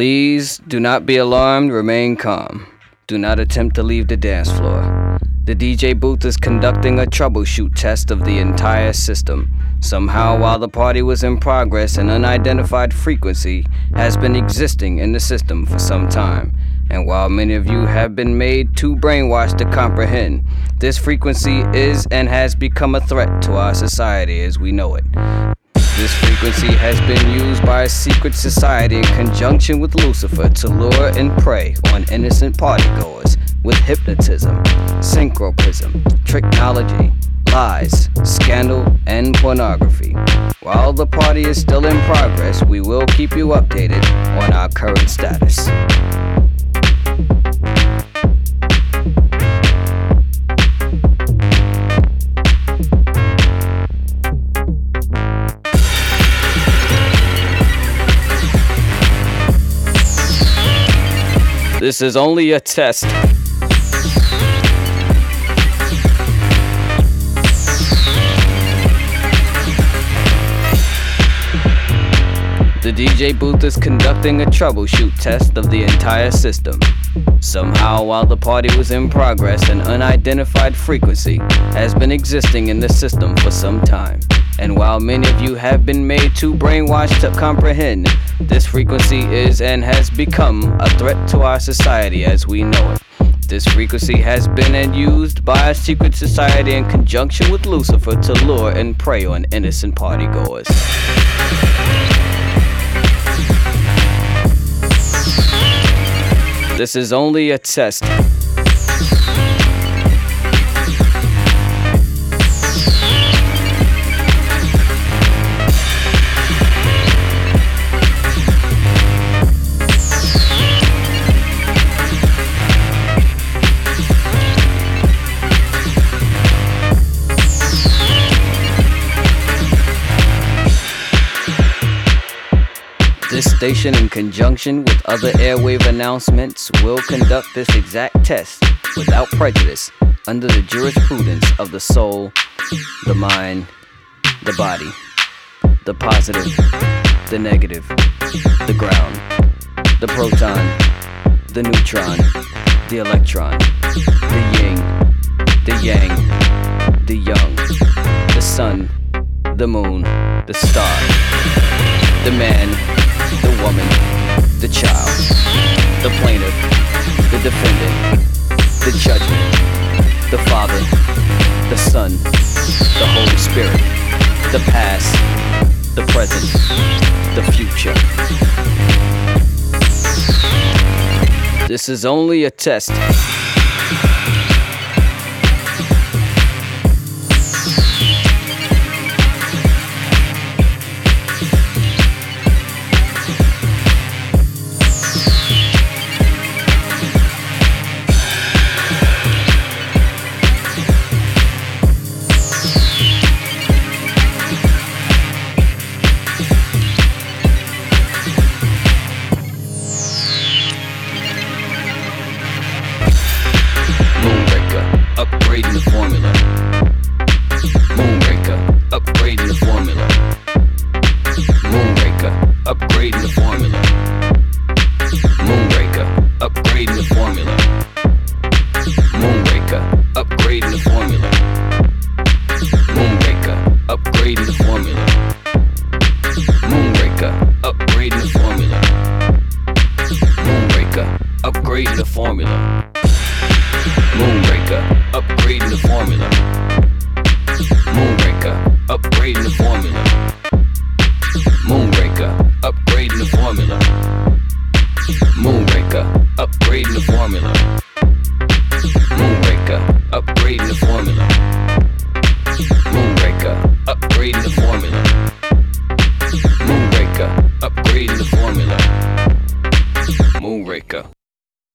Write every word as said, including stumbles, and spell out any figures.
Please do not be alarmed, remain calm. Do not attempt to leave the dance floor. The D J booth is conducting a troubleshoot test of the entire system. Somehow, while the party was in progress, an unidentified frequency has been existing in the system for some time. And while many of you have been made too brainwashed to comprehend, this frequency is and has become a threat to our society as we know it. This frequency has been used by a secret society in conjunction with Lucifer to lure and prey on innocent partygoers with hypnotism, synchroprism, tricknology, lies, scandal, and pornography. While the party is still in progress, we will keep you updated on our current status. This is only a test. The D J booth is conducting a troubleshoot test of the entire system. Somehow, while the party was in progress, an unidentified frequency has been existing in the system for some time. And while many of you have been made too brainwashed to comprehend, this frequency is and has become a threat to our society as we know it. This frequency has been and used by a secret society in conjunction with Lucifer to lure and prey on innocent partygoers. This is only a test. This station, in conjunction with other airwave announcements, will conduct this exact test without prejudice under the jurisprudence of the soul, the mind, the body, the positive, the negative, the ground, the proton, the neutron, the electron, the yin, the yang, the young, the sun, the moon, the star, the man, the woman, the child, the plaintiff, the defendant, the judgment, the Father, the Son, the Holy Spirit, the past, the present, the future. This is only a test. Upgrading the formula. Moonraker, upgrading the formula. Moonraker, upgrading the formula. Moonraker, upgrading the formula. Moonraker, upgrading the formula. Moonraker, upgrading the formula. Moonraker, upgrading the formula. Moonraker, upgrading the formula. Moonraker, upgrading the formula.